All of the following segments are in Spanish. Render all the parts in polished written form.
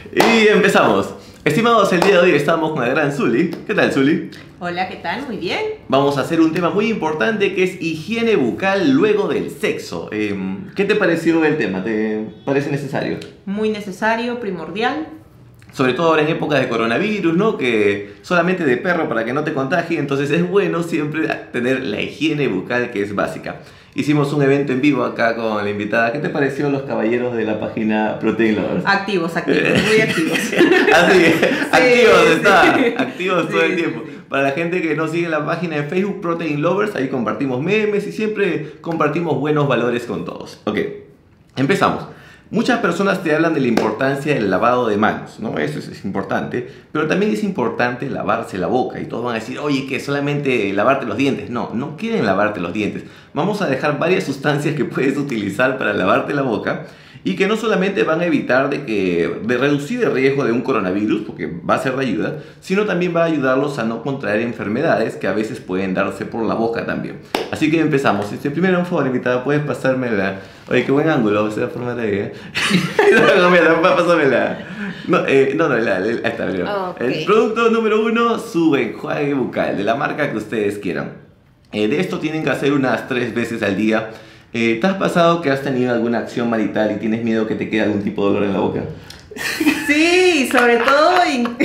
Y empezamos. Estimados, el día de hoy estamos con la gran Zuli. ¿Qué tal, Zuli? Hola, ¿qué tal? Muy bien. Vamos a hacer un tema muy importante que es higiene bucal luego del sexo. ¿Qué te pareció el tema? ¿Te parece necesario? Muy necesario, primordial. Sobre todo ahora en épocas de coronavirus, ¿no? Que solamente de perro para que no te contagie, entonces es bueno siempre tener la higiene bucal que es básica. Hicimos un evento en vivo acá con la invitada. ¿Qué te pareció los caballeros de la página Protein Lovers? Activos, muy activos. Así es, activos están, activos todo el Sí, tiempo. sí. Para la gente que no sigue la página de Facebook Protein Lovers, ahí compartimos memes y siempre compartimos buenos valores con todos. Ok, empezamos. Muchas personas te hablan de la importancia del lavado de manos, ¿no? Eso es importante, pero también es importante lavarse la boca y todos van a decir, oye, que solamente lavarte los dientes. No, no quieren lavarte los dientes. Vamos a dejar varias sustancias que puedes utilizar para lavarte la boca y que no solamente van a evitar de reducir el riesgo de un coronavirus, porque va a ser de ayuda, sino también va a ayudarlos a no contraer enfermedades que a veces pueden darse por la boca también. Así que empezamos. Primero, un favor, invitada, ¿puedes pasarme la...? Oye, qué buen ángulo, esa forma de... No, mira, pásamela. No, ahí está, mira. Okay. El producto número 1, su enjuague bucal, de la marca que ustedes quieran. De esto tienen que hacer unas 3 veces al día. ¿Te has pasado que has tenido alguna acción marital y tienes miedo que te quede algún tipo de dolor en la boca? Sí, sobre todo,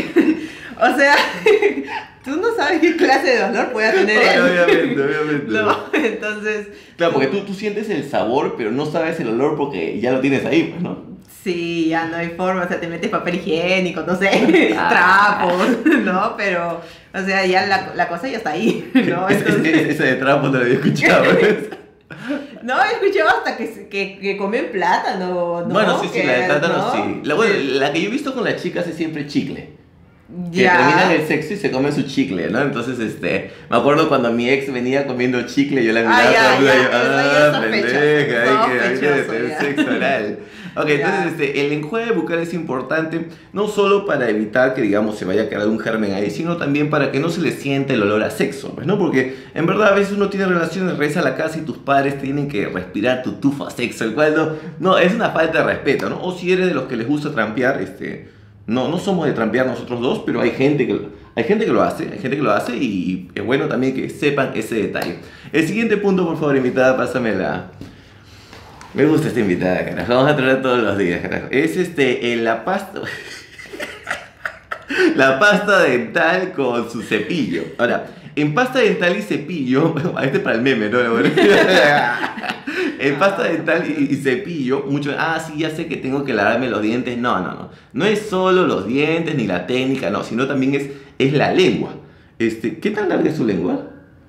o sea, tú no sabes qué clase de dolor pueda tener él. Obviamente. No, entonces, Claro, porque tú sientes el sabor, pero no sabes el olor porque ya lo tienes ahí, pues, ¿no? sí, ya no hay forma, o sea, te metes papel higiénico, no sé, trapos, ¿no? Pero, o sea, ya la cosa ya está ahí, ¿no? Entonces, Ese de trapo no lo había escuchado. no, he escuchado hasta que comen plátano, ¿no? Bueno, sí, Que, la de plátano ¿no? sí. La que yo he visto con las chicas es siempre chicle. Que Ya. terminan el sexo y se comen su chicle, ¿no? Entonces, me acuerdo cuando mi ex venía comiendo chicle, yo la miraba ya, toda ya, eso ya es pendeja, hay que sospechoso, tener ya. sexo oral. Ok, Ya. entonces, el enjuague bucal es importante no solo para evitar que, digamos, se vaya a quedar un germen ahí, sino también para que no se le sienta el olor a sexo, pues, ¿no? Porque, en verdad, a veces uno tiene relaciones, regresa a la casa y tus padres tienen que respirar tu tufo a sexo, el cual no, es una falta de respeto, ¿no? O si eres de los que les gusta trampear, no somos de trampear nosotros dos, pero hay gente que lo hace y es bueno también que sepan ese detalle. El siguiente punto, por favor, invitada, pásamela. Me gusta esta invitada, carajo. Vamos a traer todos los días, carajo. Es la pasta. La pasta dental con su cepillo. Ahora, en pasta dental y cepillo, es para el meme, ¿no? En pasta dental y cepillo, muchos, sí, ya sé que tengo que lavarme los dientes. No. No es solo los dientes ni la técnica, no, sino también es la lengua. ¿Qué tan larga es su lengua?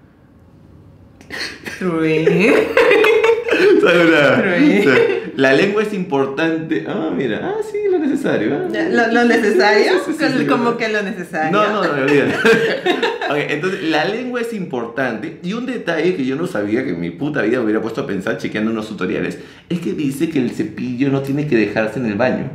La lengua es importante. Mira, sí, lo necesario. ¿Lo necesario? Sí, ¿Cómo que lo necesario? No, olvídate. Okay, entonces, la lengua es importante. Y un detalle que yo no sabía, que en mi puta vida me hubiera puesto a pensar chequeando unos tutoriales, es que dice que el cepillo no tiene que dejarse en el baño.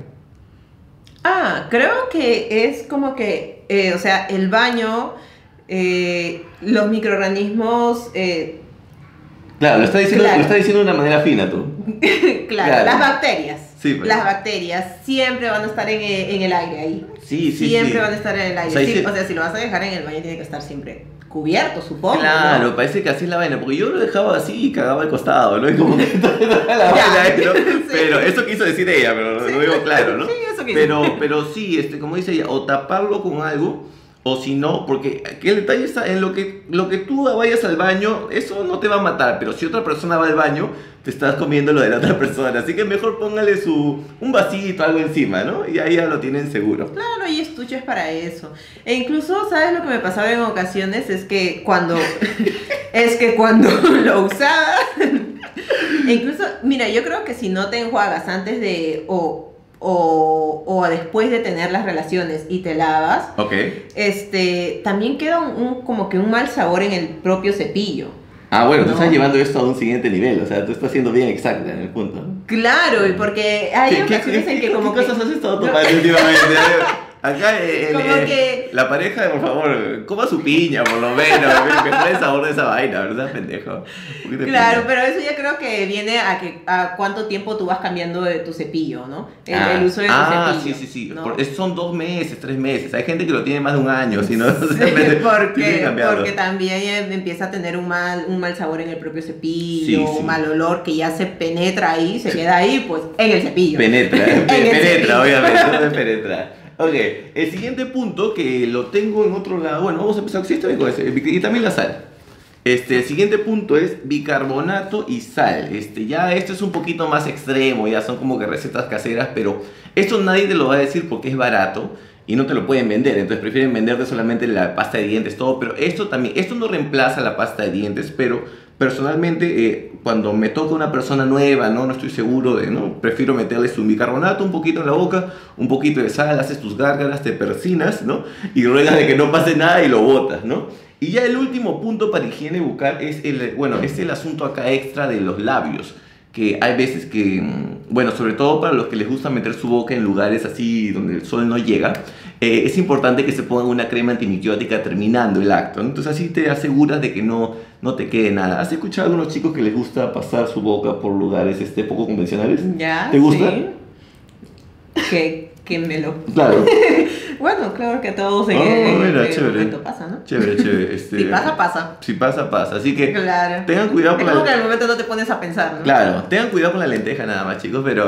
Creo que es como que, o sea, el baño, los microorganismos... Claro, lo está diciendo de una manera fina tú. Claro, las bacterias. Sí, pues. Las bacterias siempre van a estar en el aire ahí. Sí. Siempre van a estar en el aire. O sea, si lo vas a dejar en el baño, tiene que estar siempre cubierto, supongo. Claro, ¿no? parece que así es la vaina, porque yo lo dejaba así y cagaba al costado, ¿no? Y como que la vaina, ¿no? Sí. Pero eso quiso decir ella, pero no digo claro, ¿no? Sí, eso quiso. Pero sí, como dice ella, o taparlo con algo, o si no, porque aquí el detalle está en lo que tú vayas al baño, eso no te va a matar, pero si otra persona va al baño, te estás comiendo lo de la otra persona, así que mejor póngale un vasito, algo encima, ¿no? Y ahí ya lo tienen seguro. Claro, y estuche es para eso. E incluso, ¿sabes lo que me pasaba en ocasiones? Es que cuando lo usaba, incluso, mira, yo creo que si no te enjuagas antes de, o después de tener las relaciones y te lavas, Ok. También queda como que un mal sabor en el propio cepillo. Bueno, ¿no? tú estás llevando esto a un siguiente nivel, o sea, tú estás siendo bien exacta en el punto. Claro, y porque hay ocasiones en que como ¿Qué que... cosas has estado tomando últimamente? Acá la pareja, por favor, coma su piña, por lo menos. Que trae el sabor de esa vaina, ¿verdad, pendejo? Claro, pero eso ya creo que viene a cuánto tiempo tú vas cambiando de tu cepillo, ¿no? El uso de tu cepillo. Sí. ¿no? Son 2 meses, 3 meses. Hay gente que lo tiene más de un año, si no, porque también empieza a tener un mal sabor en el propio cepillo, un mal olor que ya se penetra ahí, se queda ahí, pues, en el cepillo. Penetra, obviamente, no penetra. Ok, el siguiente punto que lo tengo en otro lado, bueno, vamos a empezar, sí, está bien con ese, y también la sal. El siguiente punto es bicarbonato y sal. Ya esto es un poquito más extremo, ya son como que recetas caseras, pero esto nadie te lo va a decir porque es barato y no te lo pueden vender, entonces prefieren venderte solamente la pasta de dientes, todo, pero esto no reemplaza la pasta de dientes, pero personalmente cuando me toca una persona nueva, no estoy seguro no, prefiero meterle su bicarbonato un poquito en la boca, un poquito de sal, haces tus gárgaras, te persinas, ¿no? Y ruegas de que no pase nada y lo botas, ¿no? Y ya el último punto para higiene bucal es el asunto acá extra de los labios, que hay veces que, bueno, sobre todo para los que les gusta meter su boca en lugares así donde el sol no llega, es importante que se pongan una crema antimicótica terminando el acto, ¿no? Entonces así te aseguras de que no te quede nada. ¿Has escuchado a algunos chicos que les gusta pasar su boca por lugares poco convencionales? Ya, ¿te gusta? Sí. Que me lo... Claro. Bueno, claro que a todos en el momento pasa, ¿no? Chévere. Si pasa. Si pasa. Así que claro. Tengan cuidado con es como que al momento no te pones a pensar, ¿no? Claro, tengan cuidado con la lenteja nada más, chicos, pero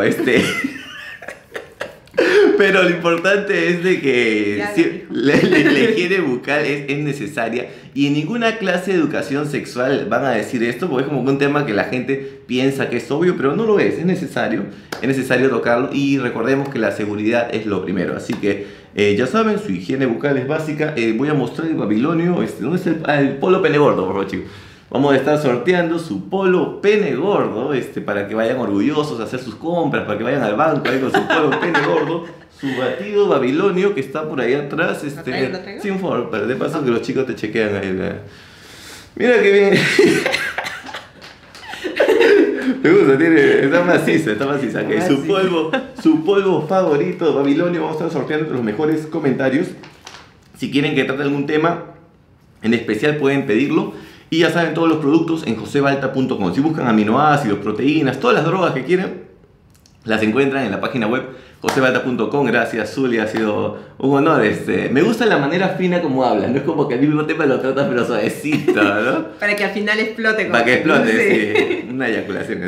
Pero lo importante es de que la higiene bucal es necesaria y en ninguna clase de educación sexual van a decir esto porque es como un tema que la gente piensa que es obvio, pero no lo es necesario tocarlo y recordemos que la seguridad es lo primero, así que ya saben, su higiene bucal es básica. Voy a mostrar el babilonio, ¿dónde está el polo pene gordo, por favor, chicos? Vamos a estar sorteando su polo pene gordo, para que vayan orgullosos a hacer sus compras, para que vayan al banco ahí con su polo pene gordo, su batido babilonio que está por ahí atrás, ¿Lo traigo? Sí, por favor, pero de paso que los chicos te chequean ahí. Mira que bien. Me gusta, está maciza. Okay. Su polvo favorito, babilonio, vamos a estar sorteando entre los mejores comentarios. Si quieren que trate algún tema en especial pueden pedirlo. Y ya saben, todos los productos en josebalta.com. Si buscan aminoácidos, proteínas, todas las drogas que quieran, las encuentran en la página web josebalta.com. Gracias, Zulia, ha sido un honor. Me gusta la manera fina como hablas, no es como que el mismo tema lo tratas pero suavecito, ¿no? Para que al final explote. Para que explote, sí. Una eyaculación.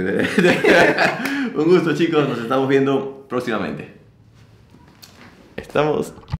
Un gusto, chicos, nos estamos viendo próximamente. Estamos...